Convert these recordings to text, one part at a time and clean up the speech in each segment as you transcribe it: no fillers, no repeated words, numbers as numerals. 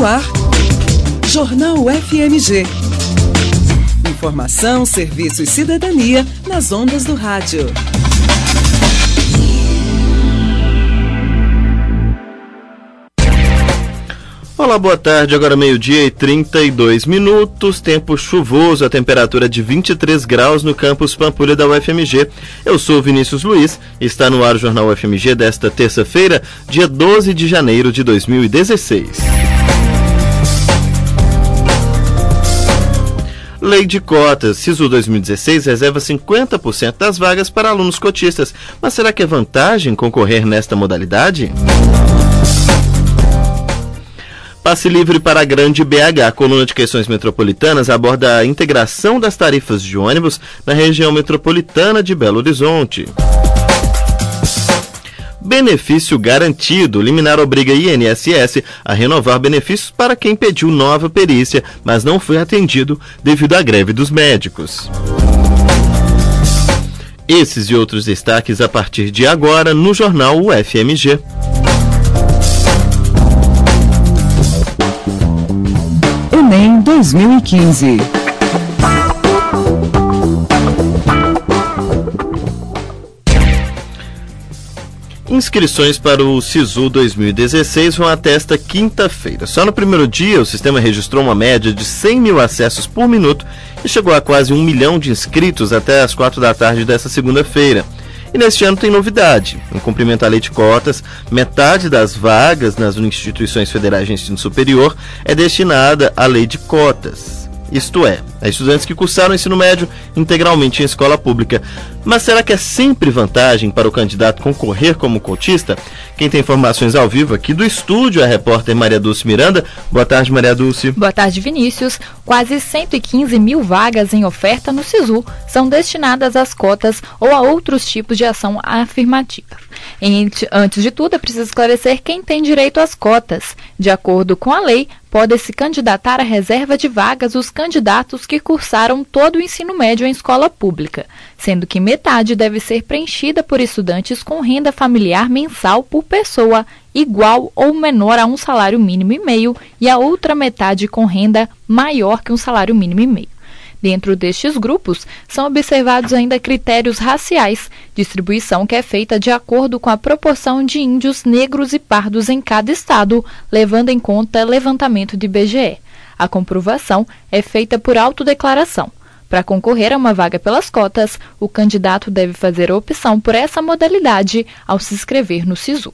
ar, Jornal FMG. Informação, serviço e cidadania nas ondas do rádio. Olá, boa tarde, agora 12:32, tempo chuvoso, a temperatura de 23 graus no campus Pampulha da UFMG. Eu sou Vinícius Luiz e está no ar o Jornal UFMG desta terça-feira, dia 12 de janeiro de 2016. Lei de cotas. SISU 2016 reserva 50% das vagas para alunos cotistas. Mas será que é vantagem concorrer nesta modalidade? Passe livre para a Grande BH. A coluna de questões metropolitanas aborda a integração das tarifas de ônibus na região metropolitana de Belo Horizonte. Benefício garantido. Liminar obriga a INSS a renovar benefícios para quem pediu nova perícia, mas não foi atendido devido à greve dos médicos. Esses e outros destaques a partir de agora no Jornal UFMG. Enem 2015. Inscrições para o SISU 2016 vão até esta quinta-feira. Só no primeiro dia, o sistema registrou uma média de 100 mil acessos por minuto e chegou a quase 1 milhão de inscritos até as 4 da tarde desta segunda-feira. E neste ano tem novidade. Em cumprimento à lei de cotas, metade das vagas nas instituições federais de ensino superior é destinada à lei de cotas. Isto é, a estudantes que cursaram o ensino médio integralmente em escola pública. Mas será que é sempre vantagem para o candidato concorrer como cotista? Quem tem informações ao vivo aqui do estúdio é a repórter Maria Dulce Miranda. Boa tarde, Maria Dulce. Boa tarde, Vinícius. Quase 115 mil vagas em oferta no SISU são destinadas às cotas ou a outros tipos de ação afirmativa. Antes de tudo, é preciso esclarecer quem tem direito às cotas. De acordo com a lei, podem se candidatar à reserva de vagas os candidatos que cursaram todo o ensino médio em escola pública, sendo que metade deve ser preenchida por estudantes com renda familiar mensal por pessoa igual ou menor a um salário mínimo e meio e a outra metade com renda maior que um salário mínimo e meio. Dentro destes grupos, são observados ainda critérios raciais, distribuição que é feita de acordo com a proporção de índios, negros e pardos em cada estado, levando em conta levantamento de IBGE. A comprovação é feita por autodeclaração. Para concorrer a uma vaga pelas cotas, o candidato deve fazer a opção por essa modalidade ao se inscrever no SISU.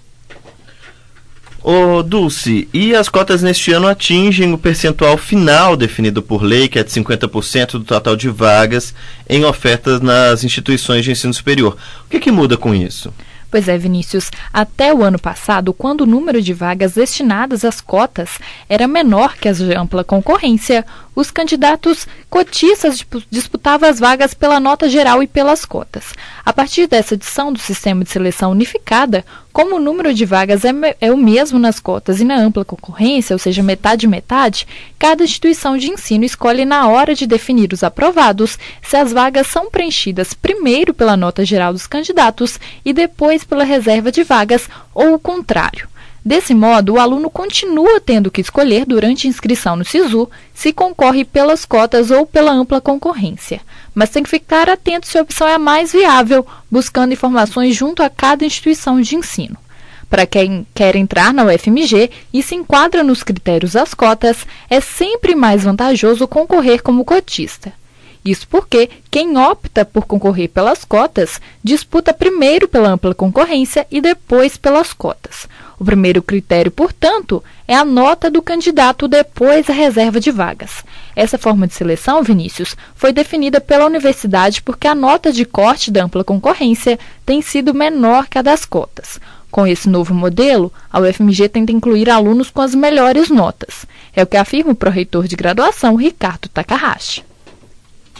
Ô Dulce, e as cotas neste ano atingem o percentual final definido por lei, que é de 50% do total de vagas em ofertas nas instituições de ensino superior. O que muda com isso? Pois é, Vinícius, até o ano passado, quando o número de vagas destinadas às cotas era menor que as de ampla concorrência, os candidatos cotistas disputavam as vagas pela nota geral e pelas cotas. A partir dessa edição do Sistema de Seleção Unificada, como o número de vagas é o mesmo nas cotas e na ampla concorrência, ou seja, metade, cada instituição de ensino escolhe na hora de definir os aprovados se as vagas são preenchidas primeiro pela nota geral dos candidatos e depois pela reserva de vagas, ou o contrário. Desse modo, o aluno continua tendo que escolher durante a inscrição no SISU se concorre pelas cotas ou pela ampla concorrência. Mas tem que ficar atento se a opção é a mais viável, buscando informações junto a cada instituição de ensino. Para quem quer entrar na UFMG e se enquadra nos critérios das cotas, é sempre mais vantajoso concorrer como cotista. Isso porque quem opta por concorrer pelas cotas disputa primeiro pela ampla concorrência e depois pelas cotas. O primeiro critério, portanto, é a nota do candidato depois a reserva de vagas. Essa forma de seleção, Vinícius, foi definida pela universidade porque a nota de corte da ampla concorrência tem sido menor que a das cotas. Com esse novo modelo, a UFMG tenta incluir alunos com as melhores notas. É o que afirma o pró-reitor de graduação, Ricardo Takahashi.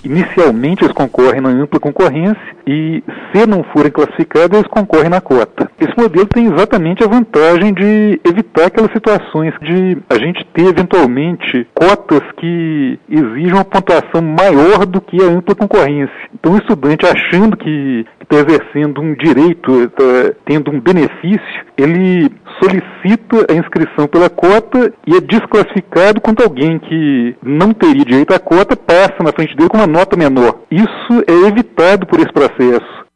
inicialmente eles concorrem na ampla concorrência e, se não forem classificados, eles concorrem na cota. Esse modelo tem exatamente a vantagem de evitar aquelas situações de a gente ter, eventualmente, cotas que exijam uma pontuação maior do que a ampla concorrência. Então, o estudante, achando que está exercendo um direito, está tendo um benefício, ele solicita a inscrição pela cota e é desclassificado quando alguém que não teria direito à cota passa na frente dele com uma nota menor. Isso é evitado por esse processo.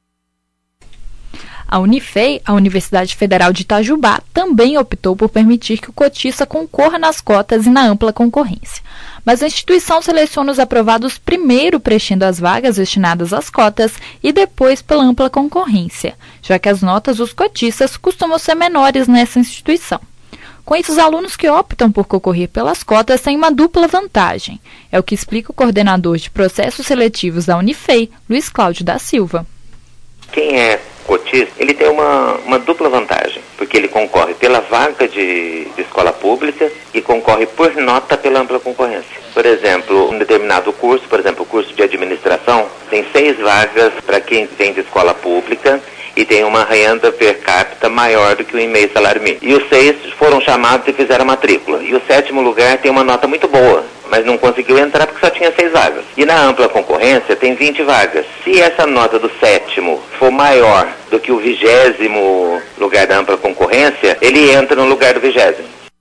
A Unifei, a Universidade Federal de Itajubá, também optou por permitir que o cotista concorra nas cotas e na ampla concorrência. Mas a instituição seleciona os aprovados primeiro preenchendo as vagas destinadas às cotas e depois pela ampla concorrência, já que as notas dos cotistas costumam ser menores nessa instituição. Com isso, os alunos que optam por concorrer pelas cotas têm uma dupla vantagem. É o que explica o coordenador de processos seletivos da Unifei, Luiz Cláudio da Silva. Quem é cotista, ele tem uma dupla vantagem, porque ele concorre pela vaga de escola pública e concorre por nota pela ampla concorrência. Por exemplo, um determinado curso, por exemplo, o curso de administração, tem 6 vagas para quem vem de escola pública e tem uma renda per capita maior do que o e-mail salário mínimo. E os 6 foram chamados e fizeram matrícula. E o 7º lugar tem uma nota muito boa, mas não conseguiu entrar porque só tinha 6 vagas. E na ampla concorrência tem 20 vagas. Se essa nota do 7º for maior do que o 20º lugar da ampla concorrência, ele entra no lugar do 20º.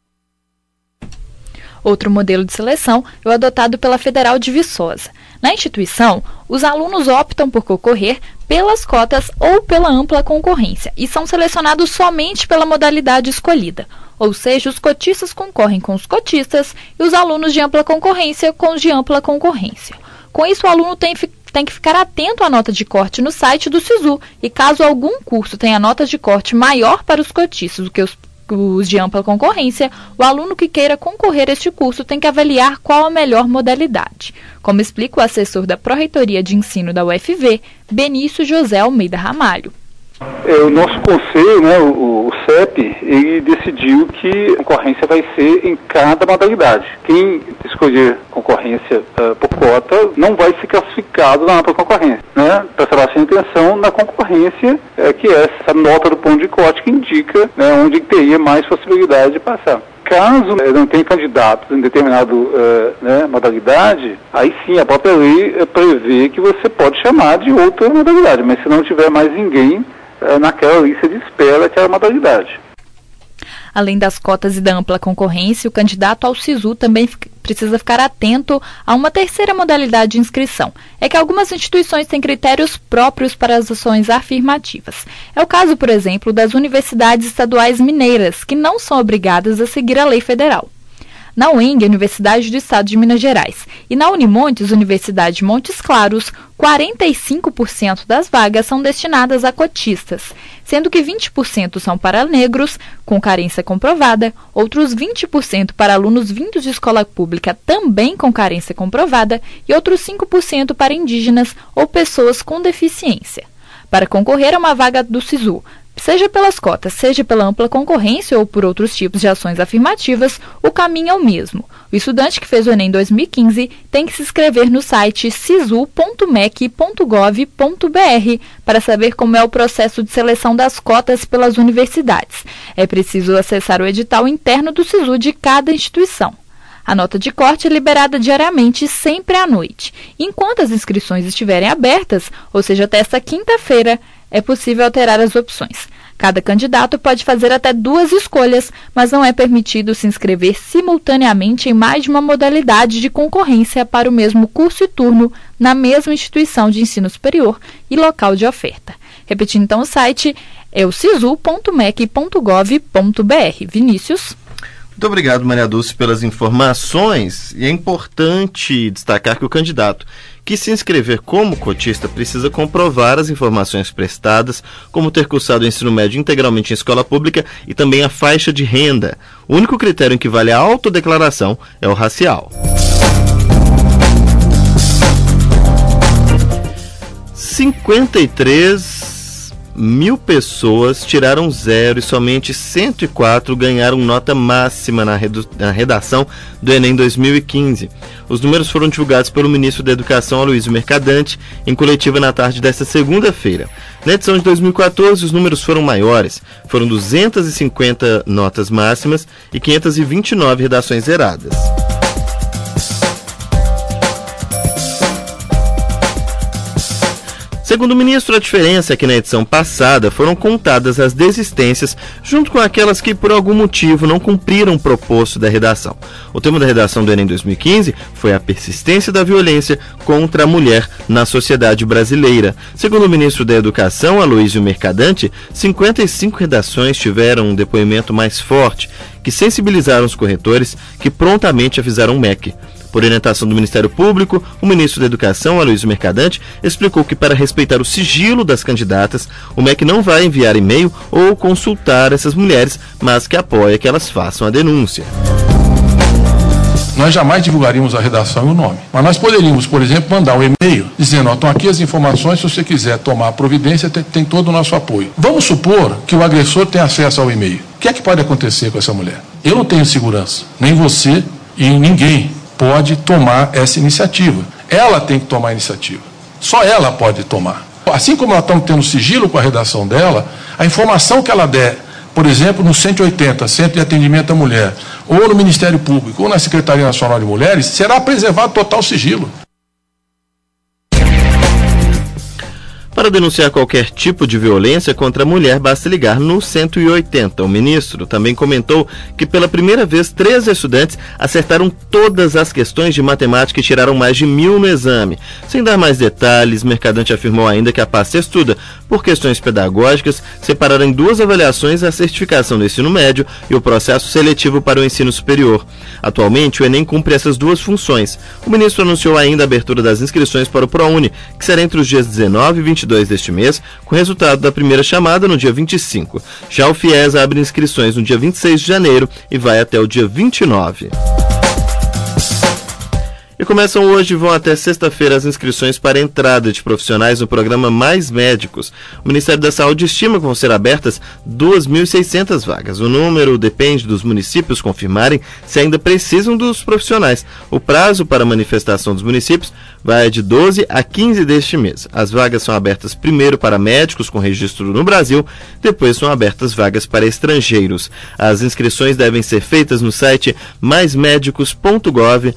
Outro modelo de seleção é o adotado pela Federal de Viçosa. Na instituição, os alunos optam por concorrer pelas cotas ou pela ampla concorrência e são selecionados somente pela modalidade escolhida. Ou seja, os cotistas concorrem com os cotistas e os alunos de ampla concorrência com os de ampla concorrência. Com isso, o aluno tem que ficar atento à nota de corte no site do SISU e caso algum curso tenha nota de corte maior para os cotistas do que os de ampla concorrência, o aluno que queira concorrer a este curso tem que avaliar qual a melhor modalidade. Como explica o assessor da Pró-Reitoria de Ensino da UFV, Benício José Almeida Ramalho. O nosso conselho, o CEP, ele decidiu que a concorrência vai ser em cada modalidade. Quem escolher concorrência por cota não vai ser classificado na ampla concorrência. Prestará atenção na concorrência, que é essa nota do ponto de corte que indica onde teria mais possibilidade de passar. Caso não tenha candidatos em determinada modalidade, aí sim a própria lei prevê que você pode chamar de outra modalidade, mas se não tiver mais ninguém naquela lista de espera daquela modalidade. Além das cotas e da ampla concorrência, o candidato ao SISU também precisa ficar atento a uma terceira modalidade de inscrição. É que algumas instituições têm critérios próprios para as ações afirmativas. É o caso, por exemplo, das universidades estaduais mineiras, que não são obrigadas a seguir a lei federal. Na UENG, Universidade do Estado de Minas Gerais, e na Unimontes, Universidade de Montes Claros, 45% das vagas são destinadas a cotistas, sendo que 20% são para negros, com carência comprovada, outros 20% para alunos vindos de escola pública também com carência comprovada e outros 5% para indígenas ou pessoas com deficiência. Para concorrer a uma vaga do SISU, seja pelas cotas, seja pela ampla concorrência ou por outros tipos de ações afirmativas, o caminho é o mesmo. O estudante que fez o Enem 2015 tem que se inscrever no site sisu.mec.gov.br para saber como é o processo de seleção das cotas pelas universidades. É preciso acessar o edital interno do SISU de cada instituição. A nota de corte é liberada diariamente, sempre à noite. Enquanto as inscrições estiverem abertas, ou seja, até esta quinta-feira, é possível alterar as opções. Cada candidato pode fazer até 2 escolhas, mas não é permitido se inscrever simultaneamente em mais de uma modalidade de concorrência para o mesmo curso e turno na mesma instituição de ensino superior e local de oferta. Repetindo então o site, é o sisu.mec.gov.br. Vinícius. Muito obrigado, Maria Dulce, pelas informações. E é importante destacar que o candidato que se inscrever como cotista precisa comprovar as informações prestadas, como ter cursado o ensino médio integralmente em escola pública e também a faixa de renda. O único critério em que vale a autodeclaração é o racial. 53 1.000 pessoas tiraram 0 e somente 104 ganharam nota máxima na redação do Enem 2015. Os números foram divulgados pelo ministro da Educação, Aloysio Mercadante, em coletiva na tarde desta segunda-feira. Na edição de 2014, os números foram maiores. Foram 250 notas máximas e 529 redações zeradas. Segundo o ministro, a diferença é que na edição passada foram contadas as desistências junto com aquelas que por algum motivo não cumpriram o proposto da redação. O tema da redação do Enem 2015 foi a persistência da violência contra a mulher na sociedade brasileira. Segundo o ministro da Educação, Aloysio Mercadante, 55 redações tiveram um depoimento mais forte, que sensibilizaram os corretores, que prontamente avisaram o MEC. Por orientação do Ministério Público, o ministro da Educação, Aloysio Mercadante, explicou que para respeitar o sigilo das candidatas, o MEC não vai enviar e-mail ou consultar essas mulheres, mas que apoia que elas façam a denúncia. Nós jamais divulgaríamos a redação e o nome. Mas nós poderíamos, por exemplo, mandar um e-mail dizendo, estão aqui as informações, se você quiser tomar a providência, tem todo o nosso apoio. Vamos supor que o agressor tem acesso ao e-mail. O que é que pode acontecer com essa mulher? Eu não tenho segurança, nem você e ninguém pode tomar essa iniciativa. Ela tem que tomar a iniciativa. Só ela pode tomar. Assim como nós estamos tendo sigilo com a redação dela, a informação que ela der, por exemplo, no 180, Centro de Atendimento à Mulher, ou no Ministério Público, ou na Secretaria Nacional de Mulheres, será preservado total sigilo. Para denunciar qualquer tipo de violência contra a mulher, basta ligar no 180. O ministro também comentou que pela primeira vez 13 estudantes acertaram todas as questões de matemática e tiraram mais de 1.000 no exame. Sem dar mais detalhes, Mercadante afirmou ainda que a pasta estuda, por questões pedagógicas, separar em 2 avaliações a certificação do ensino médio e o processo seletivo para o ensino superior. Atualmente, o Enem cumpre essas 2 funções. O ministro anunciou ainda a abertura das inscrições para o ProUni, que será entre os dias 19 e 22 deste mês, com o resultado da primeira chamada no dia 25. Já o FIES abre inscrições no dia 26 de janeiro e vai até o dia 29. E começam hoje e vão até sexta-feira as inscrições para a entrada de profissionais no programa Mais Médicos. O Ministério da Saúde estima que vão ser abertas 2.600 vagas. O número depende dos municípios confirmarem se ainda precisam dos profissionais. O prazo para a manifestação dos municípios vai de 12 a 15 deste mês. As vagas são abertas primeiro para médicos com registro no Brasil, depois são abertas vagas para estrangeiros. As inscrições devem ser feitas no site maismedicos.gov.br.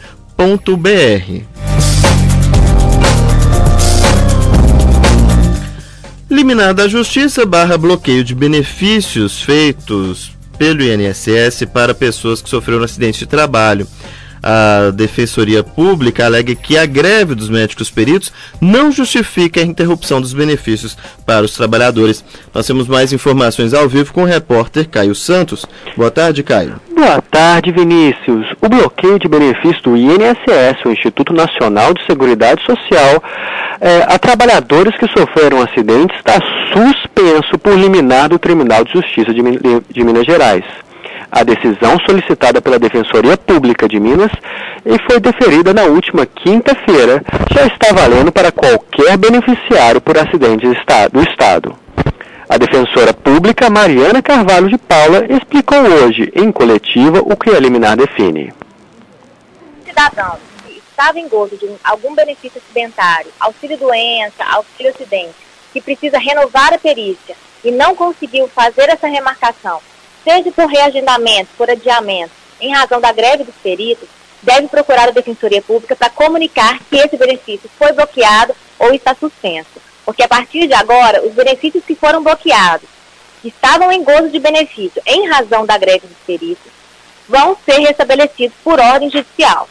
Eliminada a Justiça barra bloqueio de benefícios feitos pelo INSS para pessoas que sofreram acidente de trabalho. A Defensoria Pública alega que a greve dos médicos peritos não justifica a interrupção dos benefícios para os trabalhadores. Nós temos mais informações ao vivo com o repórter Caio Santos. Boa tarde, Caio. Boa tarde, Vinícius. O bloqueio de benefícios do INSS, o Instituto Nacional de Seguridade Social, a trabalhadores que sofreram acidentes, está suspenso por liminar do Tribunal de Justiça de Minas Gerais. A decisão solicitada pela Defensoria Pública de Minas e foi deferida na última quinta-feira, já está valendo para qualquer beneficiário por acidente do Estado. A defensora pública Mariana Carvalho de Paula explicou hoje, em coletiva, o que a liminar define. Cidadão que estava em gozo de algum benefício acidentário, auxílio-doença, auxílio-acidente, que precisa renovar a perícia e não conseguiu fazer essa remarcação, seja por reagendamento, por adiamento, em razão da greve dos peritos, deve procurar a Defensoria Pública para comunicar que esse benefício foi bloqueado ou está suspenso. Porque a partir de agora, os benefícios que foram bloqueados, que estavam em gozo de benefício em razão da greve dos peritos, vão ser restabelecidos por ordem judicial.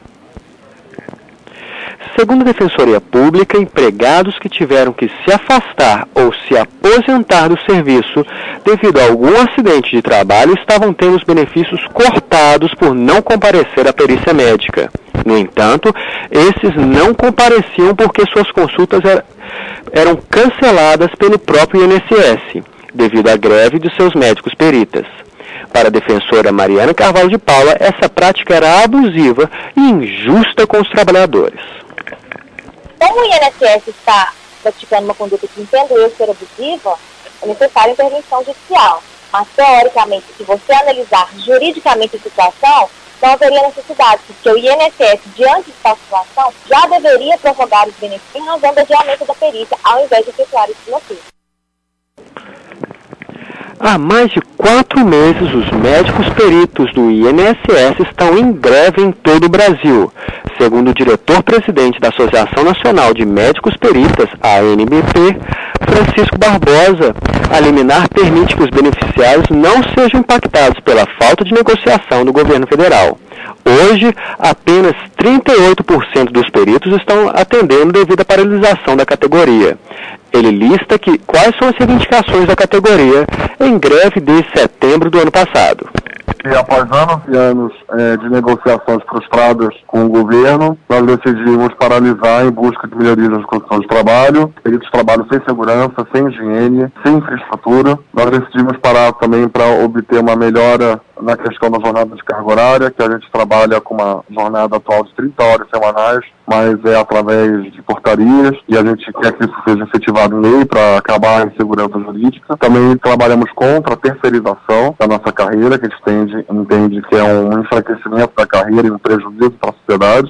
Segundo a Defensoria Pública, empregados que tiveram que se afastar ou se aposentar do serviço devido a algum acidente de trabalho estavam tendo os benefícios cortados por não comparecer à perícia médica. No entanto, esses não compareciam porque suas consultas eram canceladas pelo próprio INSS, devido à greve de seus médicos peritas. Para a defensora Mariana Carvalho de Paula, essa prática era abusiva e injusta com os trabalhadores. Como o INSS está praticando uma conduta que entendo eu ser abusiva, é necessária intervenção judicial. Mas, teoricamente, se você analisar juridicamente a situação, não haveria necessidade, porque o INSS, diante de tal situação, já deveria prorrogar os benefícios em razão do adiamento da perícia, ao invés de efetuar esse bloqueio. Há mais de 4 meses, os médicos peritos do INSS estão em greve em todo o Brasil. Segundo o diretor-presidente da Associação Nacional de Médicos Peritas, a ANMP, Francisco Barbosa, a liminar permite que os beneficiários não sejam impactados pela falta de negociação do governo federal. Hoje, apenas 38% dos peritos estão atendendo devido à paralisação da categoria. Ele lista quais são as reivindicações da categoria em greve desde setembro do ano passado. E após anos e anos de negociações frustradas com o governo, nós decidimos paralisar em busca de melhorias nas condições de trabalho, peritos trabalham sem segurança, sem higiene, sem infraestrutura. Nós decidimos parar também para obter uma melhora na questão da jornada de carga horária, que a gente trabalha com uma jornada atual de 30 horas semanais, mas é através de portarias, e a gente quer que isso seja efetivado em lei para acabar a insegurança jurídica. Também trabalhamos contra a terceirização da nossa carreira, que a gente entende que é um enfraquecimento da carreira e um prejuízo para a sociedade.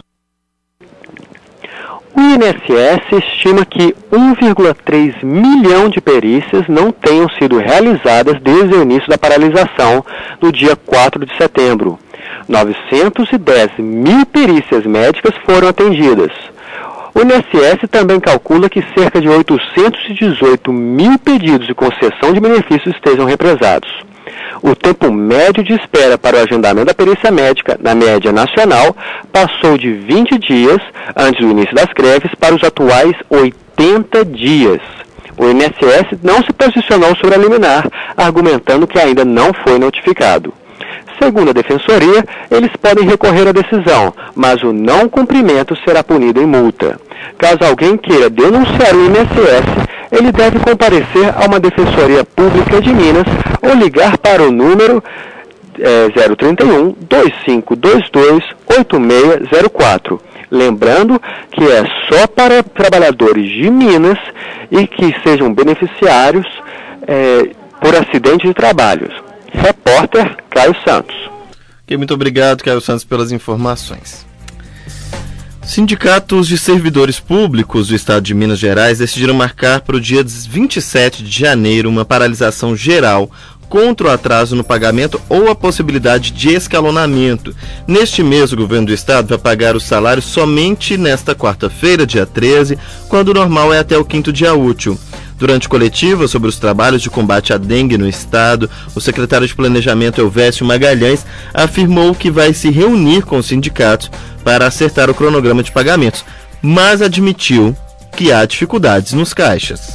O INSS estima que 1,3 milhão de perícias não tenham sido realizadas desde o início da paralisação, no dia 4 de setembro. 910 mil perícias médicas foram atendidas. O INSS também calcula que cerca de 818 mil pedidos de concessão de benefícios estejam represados. O tempo médio de espera para o agendamento da perícia médica, na média nacional, passou de 20 dias antes do início das greves para os atuais 80 dias. O INSS não se posicionou sobre a liminar, argumentando que ainda não foi notificado. Segundo a Defensoria, eles podem recorrer à decisão, mas o não cumprimento será punido em multa. Caso alguém queira denunciar o INSS, ele deve comparecer a uma Defensoria Pública de Minas ou ligar para o número 031 2522 8604. Lembrando que é só para trabalhadores de Minas e que sejam beneficiários por acidente de trabalho. Repórter Caio Santos. Muito obrigado, Caio Santos, pelas informações. Sindicatos de servidores públicos do estado de Minas Gerais decidiram marcar para o dia 27 de janeiro uma paralisação geral contra o atraso no pagamento ou a possibilidade de escalonamento. Neste mês, o governo do estado vai pagar os salários somente nesta quarta-feira, dia 13, quando o normal é até o 5º dia útil. Durante coletiva sobre os trabalhos de combate à dengue no estado, o secretário de Planejamento, Elvésio Magalhães, afirmou que vai se reunir com os sindicatos para acertar o cronograma de pagamentos, mas admitiu que há dificuldades nos caixas.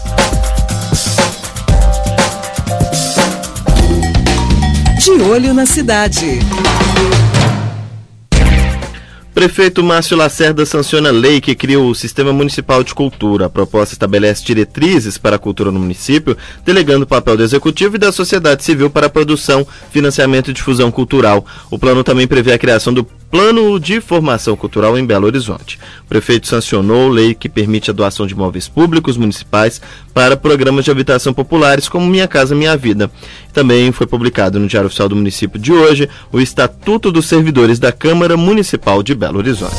De olho na cidade. Prefeito Márcio Lacerda sanciona a lei que cria o Sistema Municipal de Cultura. A proposta estabelece diretrizes para a cultura no município, delegando o papel do Executivo e da sociedade civil para a produção, financiamento e difusão cultural. O plano também prevê a criação do Plano de Formação Cultural em Belo Horizonte. O prefeito sancionou lei que permite a doação de imóveis públicos municipais para programas de habitação populares como Minha Casa Minha Vida. Também foi publicado no Diário Oficial do Município de hoje o Estatuto dos Servidores da Câmara Municipal de Belo Horizonte.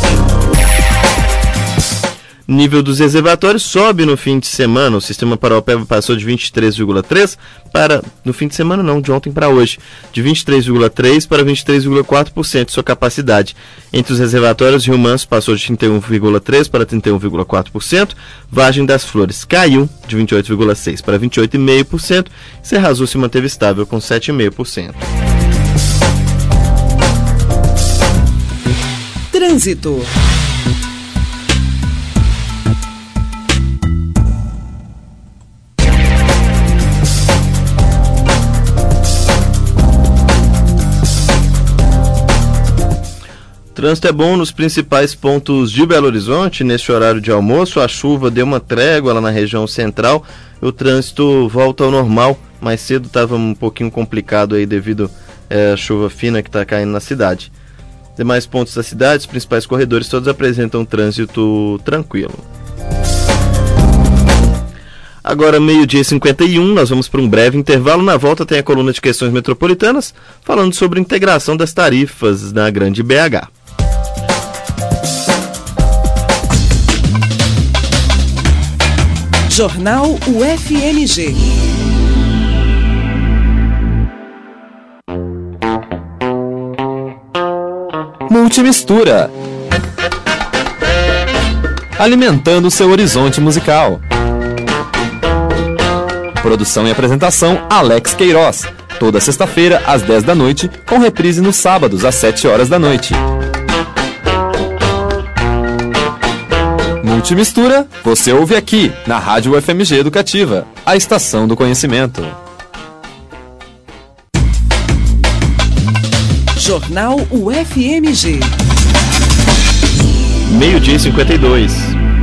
Nível dos reservatórios sobe no fim de semana. O sistema Paraopeba passou de 23,3 para, no fim de semana não, de ontem para hoje, de 23,3 para 23,4% de sua capacidade. Entre os reservatórios, Rio Manso passou de 31,3 para 31,4%, Vargem das Flores caiu de 28,6 para 28,5%, e Serra Azul se manteve estável com 7,5%. Trânsito. Trânsito é bom nos principais pontos de Belo Horizonte. Neste horário de almoço, a chuva deu uma trégua lá na região central. O trânsito volta ao normal. Mais cedo estava um pouquinho complicado aí devido à chuva fina que está caindo na cidade. Demais pontos da cidade, os principais corredores, todos apresentam trânsito tranquilo. Agora, 12h51, nós vamos para um breve intervalo. Na volta tem a coluna de questões metropolitanas, falando sobre a integração das tarifas na Grande BH. Jornal UFMG. Multimistura. Alimentando seu horizonte musical. Produção e apresentação, Alex Queiroz. Toda sexta-feira, às 10 da noite, com reprise nos sábados, às 7 horas da noite. Multimistura, você ouve aqui, na Rádio UFMG Educativa, a estação do conhecimento. Jornal UFMG. 12h52.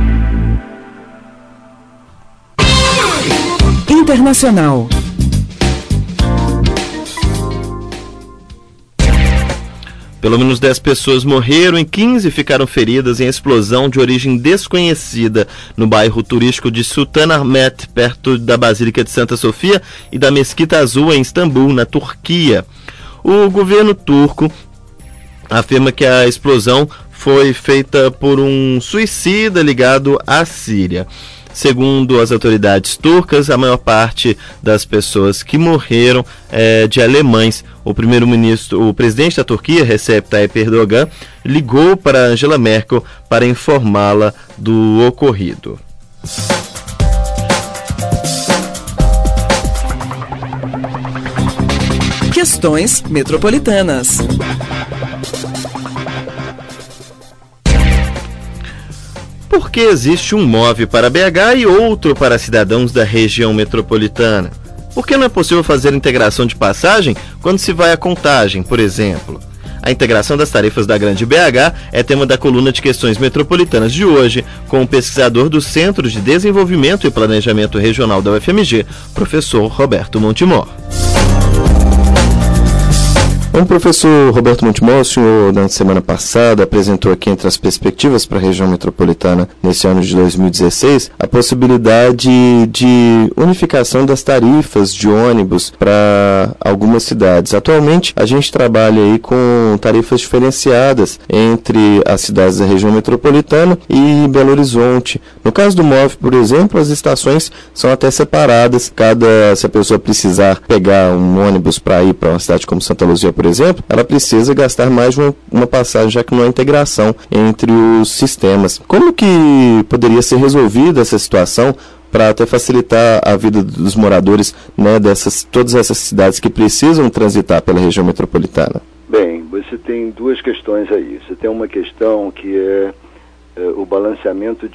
Internacional. Pelo menos 10 pessoas morreram e 15 ficaram feridas em explosão de origem desconhecida no bairro turístico de Sultanahmet, perto da Basílica de Santa Sofia e da Mesquita Azul em Istambul, na Turquia. O governo turco afirma que a explosão foi feita por um suicida ligado à Síria. Segundo as autoridades turcas, a maior parte das pessoas que morreram é de alemães. O presidente da Turquia, Recep Tayyip Erdogan, ligou para Angela Merkel para informá-la do ocorrido. Questões metropolitanas. Por que existe um MOVE para BH e outro para cidadãos da região metropolitana? Por que não é possível fazer integração de passagem quando se vai a Contagem, por exemplo? A integração das tarifas da Grande BH é tema da coluna de questões metropolitanas de hoje, com o pesquisador do Centro de Desenvolvimento e Planejamento Regional da UFMG, professor Roberto Montemor. Bom, professor Roberto Montemor, o senhor, na semana passada, apresentou aqui entre as perspectivas para a região metropolitana nesse ano de 2016 a possibilidade de unificação das tarifas de ônibus para algumas cidades. Atualmente, a gente trabalha aí com tarifas diferenciadas entre as cidades da região metropolitana e Belo Horizonte. No caso do MOVE, por exemplo, as estações são até separadas. Se a pessoa precisar pegar um ônibus para ir para uma cidade como Santa Luzia, por exemplo, ela precisa gastar mais de uma passagem, já que não há integração entre os sistemas. Como que poderia ser resolvida essa situação para até facilitar a vida dos moradores, né, todas essas cidades que precisam transitar pela região metropolitana? Bem, você tem duas questões aí. Você tem uma questão que é o balanceamento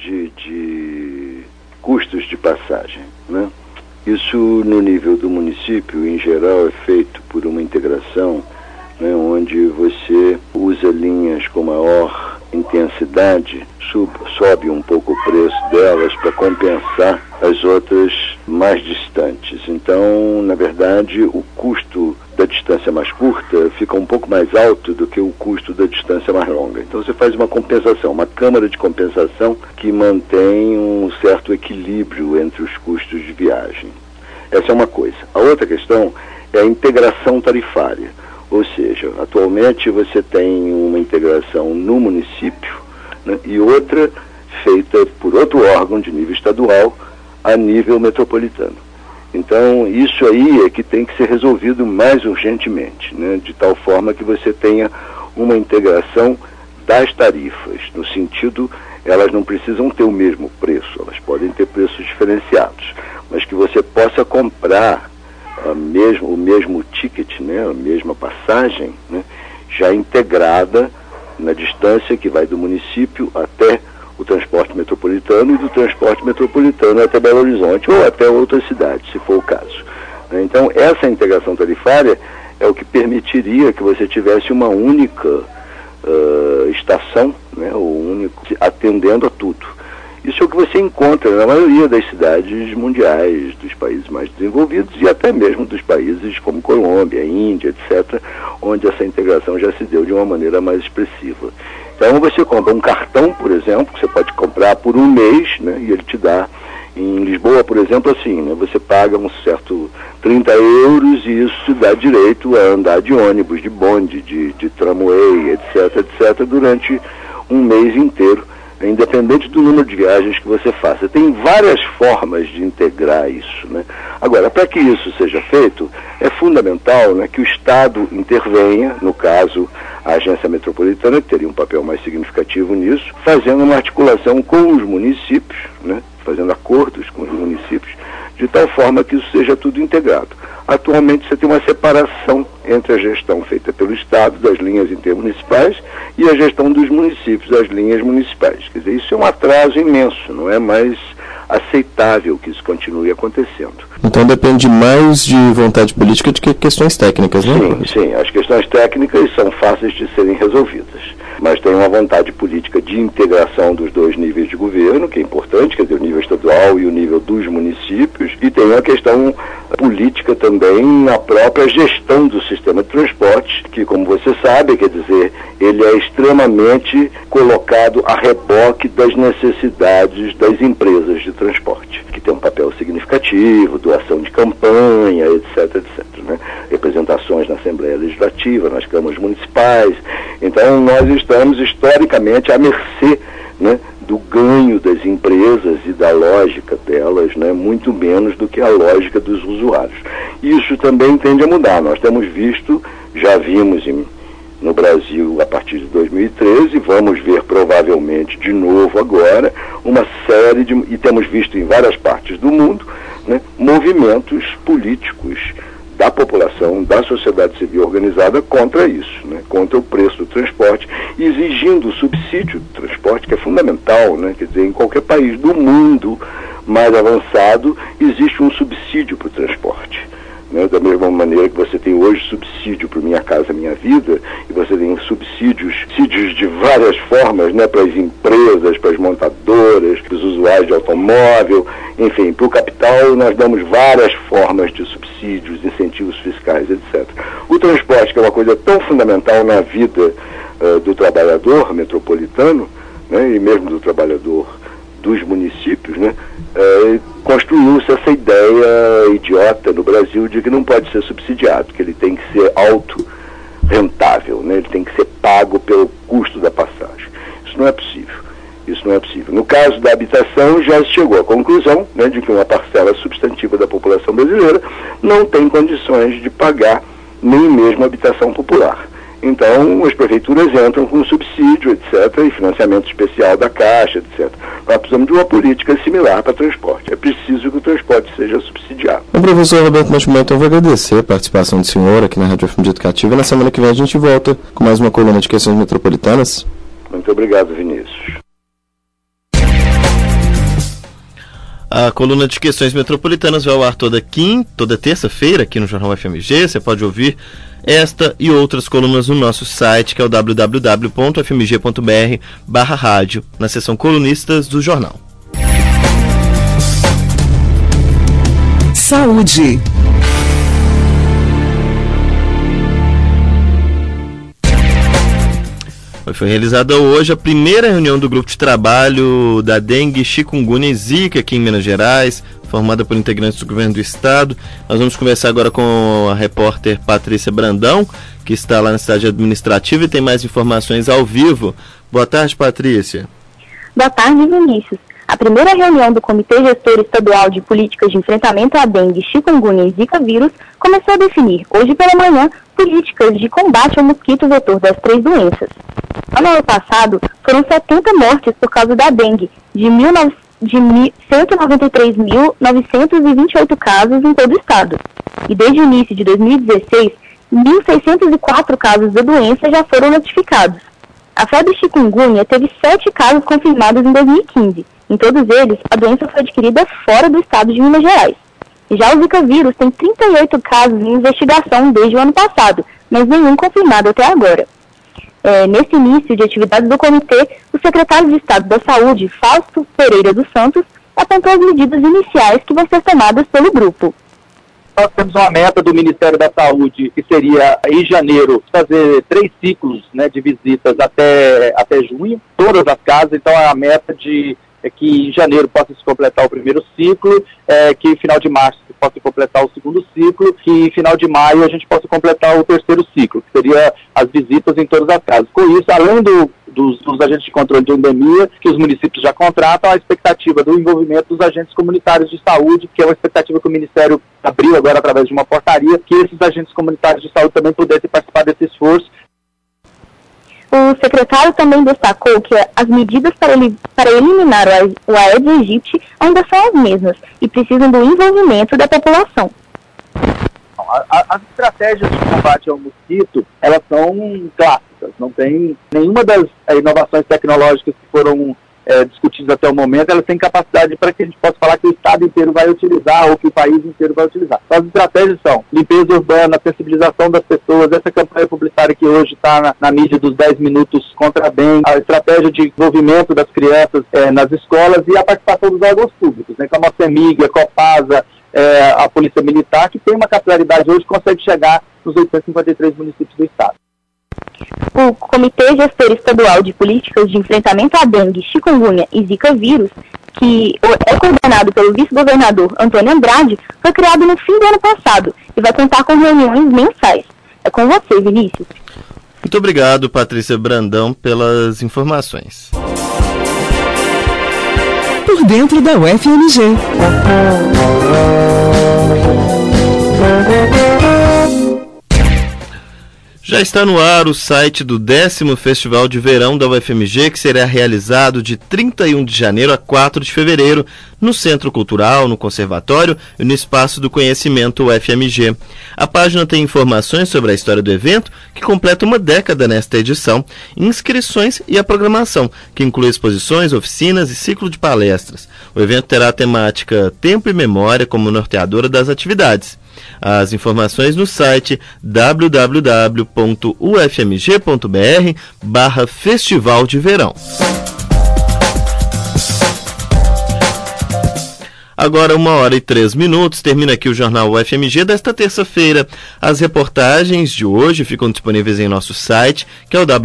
de custos de passagem, né? Isso, no nível do município, em geral, é feito por uma integração, né, onde você usa linhas com maior intensidade, sobe um pouco o preço delas para compensar as outras mais distantes. Então, na verdade, o custo da distância mais curta fica um pouco mais alto do que o custo da distância mais longa. Então você faz uma compensação, uma câmara de compensação que mantém um certo equilíbrio entre os custos de viagem. Essa é uma coisa. A outra questão é a integração tarifária. Ou seja, atualmente você tem uma integração no município, né, e outra feita por outro órgão de nível estadual a nível metropolitano. Então, isso aí é que tem que ser resolvido mais urgentemente, né, de tal forma que você tenha uma integração das tarifas, no sentido, elas não precisam ter o mesmo preço, elas podem ter preços diferenciados, mas que você possa comprar o mesmo ticket, né, a mesma passagem, né, já integrada na distância que vai do município até o transporte metropolitano e do transporte metropolitano até Belo Horizonte ou até outras cidades, se for o caso. Então, essa integração tarifária é o que permitiria que você tivesse uma única estação, né, atendendo a tudo. Isso é o que você encontra na maioria das cidades mundiais, dos países mais desenvolvidos e até mesmo dos países como Colômbia, Índia, etc., onde essa integração já se deu de uma maneira mais expressiva. Então você compra um cartão, por exemplo, que você pode comprar por um mês, né, e ele te dá Em Lisboa, por exemplo, assim, né, você paga um certo 30 euros e isso dá direito a andar de ônibus, de bonde, de tramway, etc, durante um mês inteiro, independente do número de viagens que você faça. Tem várias formas de integrar isso, né? Agora, para que isso seja feito, é fundamental, né, que o Estado intervenha, no caso, a Agência Metropolitana, que teria um papel mais significativo nisso, fazendo uma articulação com os municípios, né, fazendo acordos com os municípios, de tal forma que isso seja tudo integrado. Atualmente você tem uma separação entre a gestão feita pelo Estado das linhas intermunicipais e a gestão dos municípios das linhas municipais. Quer dizer, isso é um atraso imenso, não é mais aceitável que isso continue acontecendo. Então depende mais de vontade política do que questões técnicas, né? Sim, as questões técnicas são fáceis de serem resolvidas, mas tem uma vontade política de integração dos dois níveis de governo, que é importante, quer dizer, o nível estadual e o nível dos municípios, e tem uma questão política também na própria gestão do sistema de transporte, que, como você sabe, quer dizer, ele é extremamente colocado a reboque das necessidades das empresas de transporte, que tem um papel significativo, doação de campanha, etc, né? Representações na Assembleia Legislativa, nas câmaras municipais. Então, nós estamos historicamente à mercê, né, do ganho das empresas e da lógica delas, né, muito menos do que a lógica dos usuários. Isso também tende a mudar. Nós temos visto, já vimos no Brasil a partir de 2013, vamos ver provavelmente de novo agora, uma série de, e temos visto em várias partes do mundo, né, movimentos políticos da população, da sociedade civil organizada contra isso, né, contra o preço do transporte, exigindo o subsídio do transporte, que é fundamental, né, quer dizer, em qualquer país do mundo mais avançado existe um subsídio para o transporte. Né, da mesma maneira que você tem hoje subsídio para Minha Casa Minha Vida, e você tem subsídios de várias formas, né, para as empresas, para as montadoras, para os usuários de automóvel, enfim, para o capital nós damos várias formas de subsídios, incentivos fiscais, etc. O transporte, que é uma coisa tão fundamental na vida do trabalhador metropolitano, né, e mesmo do trabalhador dos municípios, né, construiu-se essa ideia idiota no Brasil de que não pode ser subsidiado, que ele tem que ser autorrentável, né, ele tem que ser pago pelo custo da passagem. Isso não é possível. Isso não é possível. No caso da habitação, já se chegou à conclusão, né, de que uma parcela substantiva da população brasileira não tem condições de pagar nem mesmo a habitação popular. Então, as prefeituras entram com subsídio, etc., e financiamento especial da Caixa, etc. Nós precisamos de uma política similar para transporte. É preciso que o transporte seja subsidiado. O professor Roberto Montemor, eu vou agradecer a participação do senhor aqui na Rádio FM Educativa. Na semana que vem a gente volta com mais uma coluna de questões metropolitanas. Muito obrigado, Vinícius. A coluna de questões metropolitanas vai ao ar toda terça-feira aqui no Jornal FMG. Você pode ouvir esta e outras colunas no nosso site, que é o www.fmg.br/rádio, na seção colunistas do jornal. Saúde. Foi realizada hoje a primeira reunião do grupo de trabalho da dengue, chikungunya e zika aqui em Minas Gerais, formada por integrantes do governo do estado. Nós vamos conversar agora com a repórter Patrícia Brandão, que está lá na cidade administrativa e tem mais informações ao vivo. Boa tarde, Patrícia. Boa tarde, Vinícius. A primeira reunião do Comitê Gestor Estadual de Políticas de Enfrentamento à Dengue, Chikungunya e Zika vírus começou a definir, hoje pela manhã, políticas de combate ao mosquito vetor das 3 doenças. No ano passado, foram 70 mortes por causa da dengue, de 193.928 casos em todo o estado. E desde o início de 2016, 1.604 casos da doença já foram notificados. A febre chikungunya teve 7 casos confirmados em 2015. Em todos eles, a doença foi adquirida fora do estado de Minas Gerais. Já o Zika vírus tem 38 casos em investigação desde o ano passado, mas nenhum confirmado até agora. Nesse início de atividades do comitê, o secretário de Estado da Saúde, Fausto Pereira dos Santos, apontou as medidas iniciais que vão ser tomadas pelo grupo. Nós temos uma meta do Ministério da Saúde, que seria, em janeiro, fazer 3 ciclos, né, de visitas até junho, todas as casas. Então, é a meta de que em janeiro possa se completar o primeiro ciclo, que em final de março se possa completar o segundo ciclo, que em final de maio a gente possa completar o terceiro ciclo, que seria as visitas em todas as casas. Com isso, além dos agentes de controle de endemia, que os municípios já contratam, a expectativa do envolvimento dos agentes comunitários de saúde, que é uma expectativa que o Ministério abriu agora através de uma portaria, que esses agentes comunitários de saúde também pudessem participar desse esforço. O secretário também destacou que as medidas para eliminar o Aedes aegypti ainda são as mesmas e precisam do envolvimento da população. As estratégias de combate ao mosquito, elas são clássicas, não tem nenhuma das inovações tecnológicas que foram discutidas até o momento, elas têm capacidade para que a gente possa falar que o Estado inteiro vai utilizar ou que o país inteiro vai utilizar. Então, as estratégias são limpeza urbana, sensibilização das pessoas, essa campanha publicitária que hoje está na mídia dos 10 minutos contra a dengue, a estratégia de envolvimento das crianças nas escolas e a participação dos órgãos públicos, né, como a CEMIG, a Copasa, a Polícia Militar, que tem uma capilaridade hoje, consegue chegar nos 853 municípios do Estado. O Comitê Gestor Estadual de Políticas de Enfrentamento à Dengue, Chikungunya e Zika vírus, que é coordenado pelo vice-governador Antônio Andrade, foi criado no fim do ano passado e vai contar com reuniões mensais. É com você, Vinícius. Muito obrigado, Patrícia Brandão, pelas informações. Por dentro da UFMG. Já está no ar o site do 10º Festival de Verão da UFMG, que será realizado de 31 de janeiro a 4 de fevereiro, no Centro Cultural, no Conservatório e no Espaço do Conhecimento UFMG. A página tem informações sobre a história do evento, que completa uma década nesta edição, inscrições e a programação, que inclui exposições, oficinas e ciclo de palestras. O evento terá a temática Tempo e Memória como norteadora das atividades. As informações no site www.ufmg.br/Festival de Verão. Agora 1h03, termina aqui o Jornal UFMG desta terça-feira. As reportagens de hoje ficam disponíveis em nosso site, que é o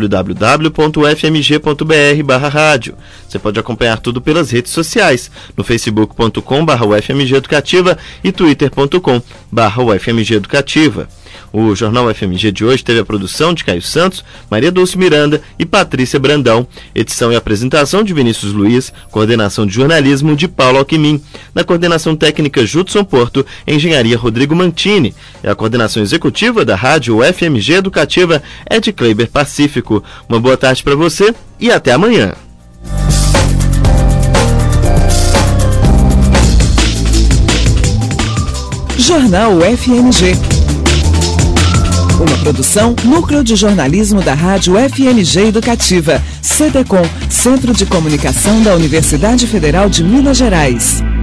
www.ufmg.br/rádio. Você pode acompanhar tudo pelas redes sociais, no facebook.com/UFMG Educativa e twitter.com/UFMG Educativa. O Jornal UFMG de hoje teve a produção de Caio Santos, Maria Dulce Miranda e Patrícia Brandão. Edição e apresentação de Vinícius Luiz, coordenação de jornalismo de Paulo Alquimim. Na coordenação técnica Judson Porto, engenharia Rodrigo Mantini. E a coordenação executiva da Rádio UFMG Educativa é de Kleiber Pacífico. Uma boa tarde para você e até amanhã. Jornal UFMG. Uma produção, Núcleo de Jornalismo da Rádio UFMG Educativa, CDCom, Centro de Comunicação da Universidade Federal de Minas Gerais.